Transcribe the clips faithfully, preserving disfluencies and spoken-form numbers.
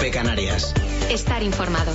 COPE Canarias. Estar informado.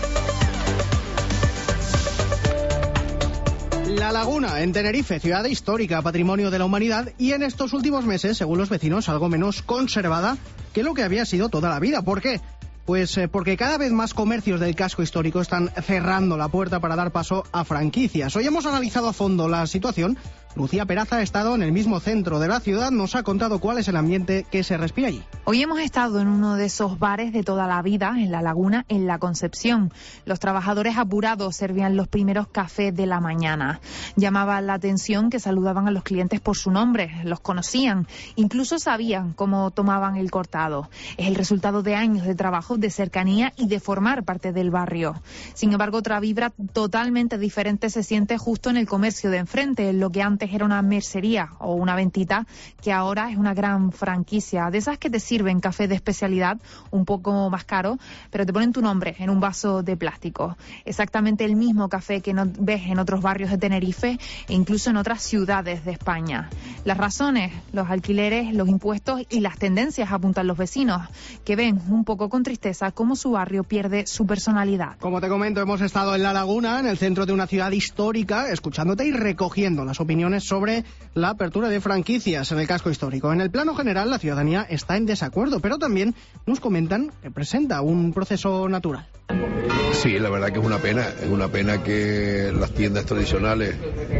La Laguna, en Tenerife, ciudad histórica, patrimonio de la humanidad, y en estos últimos meses, según los vecinos, algo menos conservada que lo que había sido toda la vida. ¿Por qué? Pues eh, porque cada vez más comercios del casco histórico están cerrando la puerta para dar paso a franquicias. Hoy hemos analizado a fondo la situación. Lucía Peraza ha estado en el mismo centro de la ciudad, nos ha contado cuál es el ambiente que se respira allí. Hoy hemos estado en uno de esos bares de toda la vida, en La Laguna, en La Concepción. Los trabajadores apurados servían los primeros cafés de la mañana. Llamaba la atención que saludaban a los clientes por su nombre, los conocían, incluso sabían cómo tomaban el cortado. Es el resultado de años de trabajo, de cercanía y de formar parte del barrio. Sin embargo, otra vibra totalmente diferente se siente justo en el comercio de enfrente, en lo que antes era una mercería o una ventita, que ahora es una gran franquicia, de esas que te sirven café de especialidad, un poco más caro, pero te ponen tu nombre en un vaso de plástico. Exactamente el mismo café que no ves en otros barrios de Tenerife e incluso en otras ciudades de España. Las razones, los alquileres, los impuestos y las tendencias apuntan los vecinos, que ven un poco con tristeza cómo su barrio pierde su personalidad. Como te comento, hemos estado en La Laguna, en el centro de una ciudad histórica, escuchándote y recogiendo las opiniones sobre la apertura de franquicias en el casco histórico. En el plano general, la ciudadanía está en desacuerdo, pero también nos comentan que presenta un proceso natural. Sí, la verdad que es una pena, es una pena que las tiendas tradicionales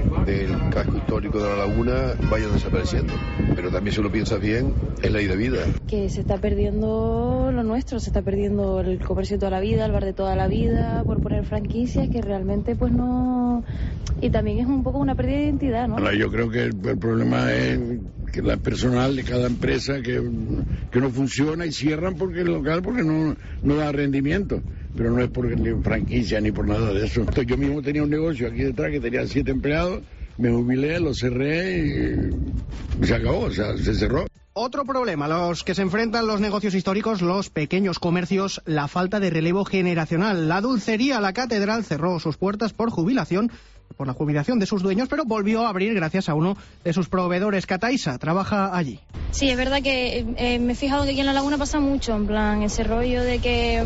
del casco histórico de La Laguna vayan desapareciendo, pero también si lo piensas bien, es ley de vida. Que se está perdiendo lo nuestro, se está perdiendo el comercio de toda la vida, el bar de toda la vida, por poner franquicias que realmente pues no... Y también es un poco una pérdida de identidad, ¿no? Yo creo que el, el problema es que la personal de cada empresa que, que no funciona y cierran porque el local porque no, no da rendimiento. Pero no es por ni franquicia ni por nada de eso. Yo mismo tenía un negocio aquí detrás que tenía siete empleados, me jubilé, lo cerré y se acabó, o sea, se cerró. Otro problema, los que se enfrentan los negocios históricos, los pequeños comercios, la falta de relevo generacional. La dulcería La Catedral cerró sus puertas por jubilación, por la jubilación de sus dueños, pero volvió a abrir gracias a uno de sus proveedores. Cataisa trabaja allí. Sí, es verdad que eh, me he fijado que aquí en La Laguna pasa mucho, en plan, ese rollo de que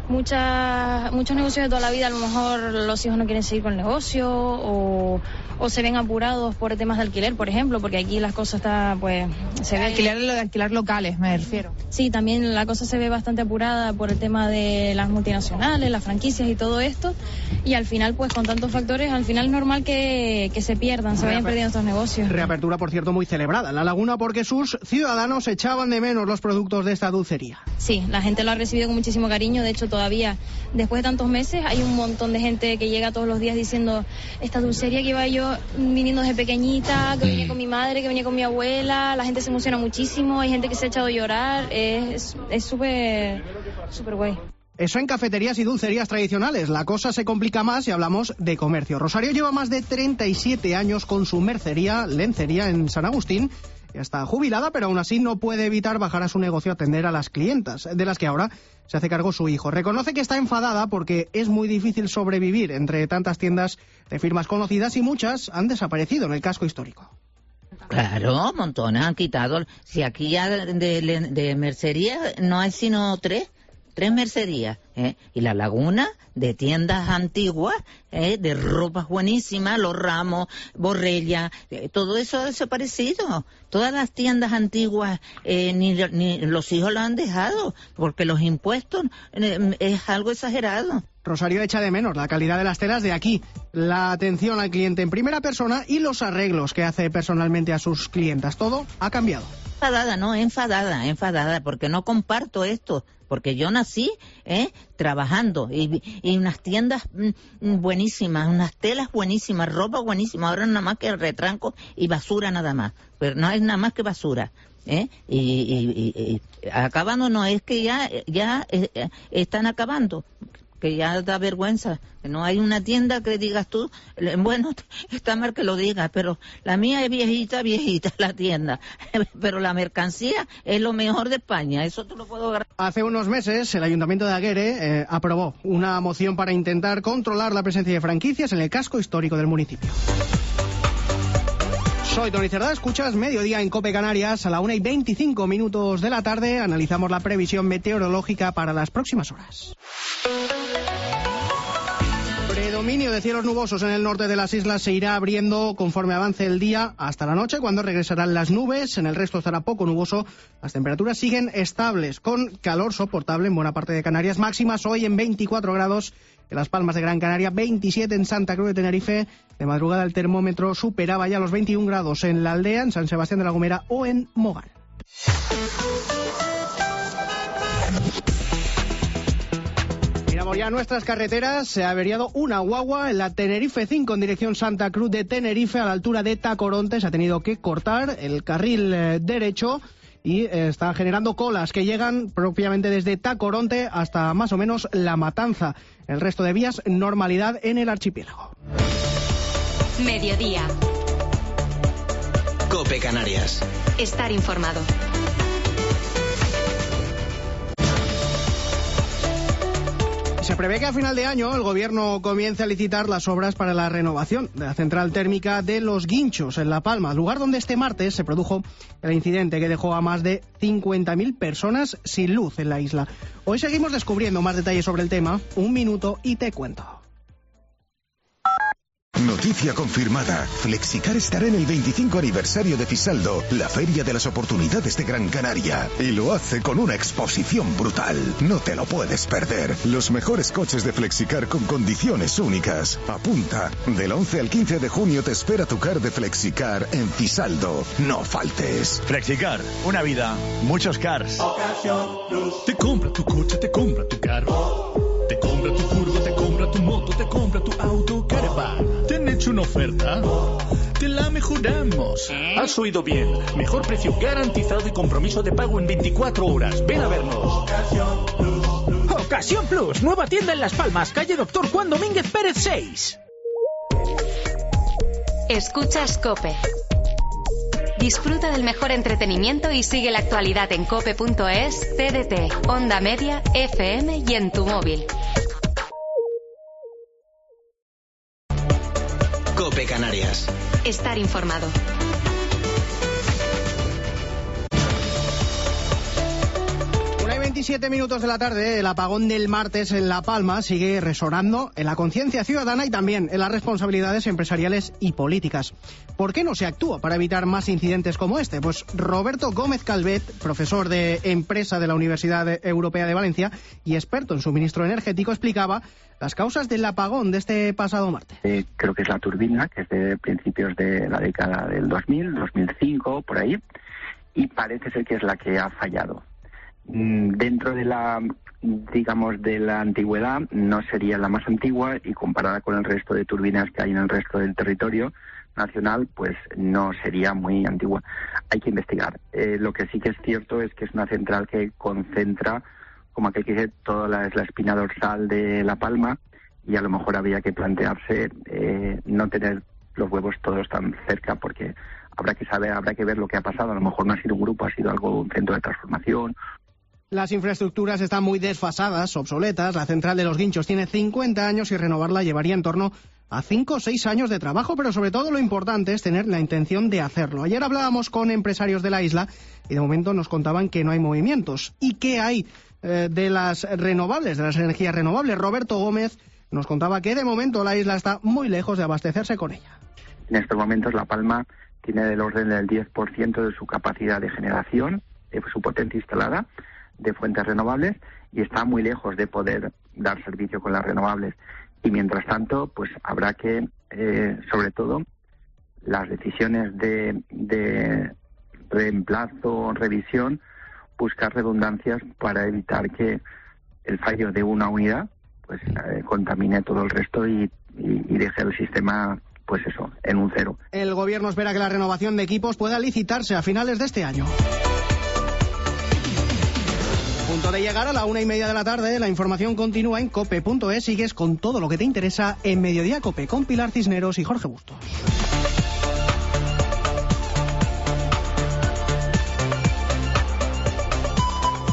muchas, muchos negocios de toda la vida, a lo mejor los hijos no quieren seguir con el negocio o, o se ven apurados por temas de alquiler, por ejemplo, porque aquí las cosas está, pues, se ve... Alquilar, lo de alquilar locales, me refiero. Sí, también la cosa se ve bastante apurada por el tema de las multinacionales, las franquicias y todo esto, y al final, pues, con tantos factores, al final es normal que, que se pierdan, se vayan perdiendo estos negocios. Reapertura, por cierto, muy celebrada en La Laguna porque sus ciudadanos echaban de menos los productos de esta dulcería. Sí, la gente lo ha recibido con muchísimo cariño, de hecho todavía después de tantos meses hay un montón de gente que llega todos los días diciendo esta dulcería que iba yo viniendo desde pequeñita, que venía con mi madre, que venía con mi abuela, la gente se emociona muchísimo, hay gente que se ha echado a llorar, es súper, súper guay. Eso en cafeterías y dulcerías tradicionales. La cosa se complica más si hablamos de comercio. Rosario lleva más de treinta y siete años con su mercería, lencería en San Agustín. Ya está jubilada, pero aún así no puede evitar bajar a su negocio a atender a las clientas, de las que ahora se hace cargo su hijo. Reconoce que está enfadada porque es muy difícil sobrevivir entre tantas tiendas de firmas conocidas y muchas han desaparecido en el casco histórico. Claro, montones han quitado. Si aquí ya de, de, de mercería no hay sino tres. Tres mercerías, ¿eh? Y La Laguna, de tiendas antiguas, ¿eh? De ropas buenísimas, Los Ramos, Borrella, eh, todo eso ha desaparecido. Todas las tiendas antiguas, eh, ni, ni los hijos lo han dejado, porque los impuestos eh, es algo exagerado. Rosario echa de menos la calidad de las telas de aquí, la atención al cliente en primera persona y los arreglos que hace personalmente a sus clientas. Todo ha cambiado. Enfadada, no, enfadada, enfadada, porque no comparto esto, porque yo nací eh, trabajando y, y unas tiendas mm, buenísimas, unas telas buenísimas, ropa buenísima, ahora nada más que retranco y basura nada más, pero no es nada más que basura. ¿Eh? Y, y, y, y acabando no es que ya, ya eh, están acabando, que ya da vergüenza. No hay una tienda que digas tú, bueno, está mal que lo digas, pero la mía es viejita, viejita la tienda, pero la mercancía es lo mejor de España, eso te lo puedo agarrar. Hace unos meses el Ayuntamiento de Aguere eh, aprobó una moción para intentar controlar la presencia de franquicias en el casco histórico del municipio. Soy Tony Cerdá, escuchas Mediodía en COPE Canarias. A la una y veinticinco minutos de la tarde analizamos la previsión meteorológica para las próximas horas. Predominio de cielos nubosos en el norte de las islas se irá abriendo conforme avance el día hasta la noche, cuando regresarán las nubes. En el resto estará poco nuboso. Las temperaturas siguen estables, con calor soportable en buena parte de Canarias. Máximas hoy en veinticuatro grados en Las Palmas de Gran Canaria, veintisiete en Santa Cruz de Tenerife. De madrugada el termómetro superaba ya los veintiún grados en La Aldea, en San Sebastián de la Gomera o en Mogal. Miramos ya nuestras carreteras. Se ha averiado una guagua en la Tenerife cinco en dirección Santa Cruz de Tenerife, a la altura de Tacoronte. Se ha tenido que cortar el carril eh, derecho y eh, está generando colas que llegan propiamente desde Tacoronte hasta más o menos La Matanza. El resto de vías, normalidad en el archipiélago. Mediodía. COPE Canarias. Estar informado. Se prevé que a final de año el Gobierno comience a licitar las obras para la renovación de la central térmica de Los Guinchos, en La Palma, lugar donde este martes se produjo el incidente que dejó a más de cincuenta mil personas sin luz en la isla. Hoy seguimos descubriendo más detalles sobre el tema. Un minuto y te cuento. Noticia confirmada. Flexicar estará en el veinticinco aniversario de Fisaldo, la feria de las oportunidades de Gran Canaria. Y lo hace con una exposición brutal. No te lo puedes perder. Los mejores coches de Flexicar con condiciones únicas. Apunta. Del once al quince de junio te espera tu car de Flexicar en Fisaldo. No faltes. Flexicar. Una vida. Muchos cars. Te compra tu coche, te compra tu carro. Te compra tu furgo, te compra tu moto, te compra tu auto, caravan. ¿Te han hecho una oferta? Te la mejoramos. Has oído bien. Mejor precio garantizado y compromiso de pago en veinticuatro horas. Ven a vernos. Ocasión Plus. Nueva tienda en Las Palmas, calle Doctor Juan Domínguez Pérez seis. Escuchas COPE. Disfruta del mejor entretenimiento y sigue la actualidad en cope punto es, T D T, Onda Media, F M y en tu móvil. COPE Canarias. Estar informado. veintisiete minutos de la tarde, el apagón del martes en La Palma sigue resonando en la conciencia ciudadana y también en las responsabilidades empresariales y políticas. ¿Por qué no se actúa para evitar más incidentes como este? Pues Roberto Gómez Calvet, profesor de empresa de la Universidad Europea de Valencia y experto en suministro energético, explicaba las causas del apagón de este pasado martes. Eh, creo que es la turbina, que es de principios de la década del dos mil, dos mil cinco, por ahí, y parece ser que es la que ha fallado. Dentro de la, digamos, de la antigüedad, no sería la más antigua y comparada con el resto de turbinas que hay en el resto del territorio nacional, pues no sería muy antigua. Hay que investigar. Eh, lo que sí que es cierto es que es una central que concentra, como aquel que dice, toda la, es la espina dorsal de La Palma, y a lo mejor habría que plantearse eh, no tener los huevos todos tan cerca, porque habrá que saber, habrá que ver lo que ha pasado. A lo mejor no ha sido un grupo, ha sido algo, un centro de transformación. Las infraestructuras están muy desfasadas, obsoletas. La central de Los Guinchos tiene cincuenta años y renovarla llevaría en torno a cinco o seis años de trabajo, pero sobre todo lo importante es tener la intención de hacerlo. Ayer hablábamos con empresarios de la isla y de momento nos contaban que no hay movimientos. ¿Y qué hay eh, de las renovables, de las energías renovables? Roberto Gómez nos contaba que de momento la isla está muy lejos de abastecerse con ella. En estos momentos La Palma tiene del orden del diez por ciento de su capacidad de generación, de su potencia instalada, de fuentes renovables, y está muy lejos de poder dar servicio con las renovables. Y mientras tanto, pues habrá que, eh, sobre todo, las decisiones de, de reemplazo, revisión, buscar redundancias para evitar que el fallo de una unidad pues eh, contamine todo el resto y, y, y deje el sistema, pues eso, en un cero. El Gobierno espera que la renovación de equipos pueda licitarse a finales de este año. Punto de llegar a la una y media de la tarde. La información continúa en cope punto es. Sigues con todo lo que te interesa en Mediodía Cope con Pilar Cisneros y Jorge Bustos.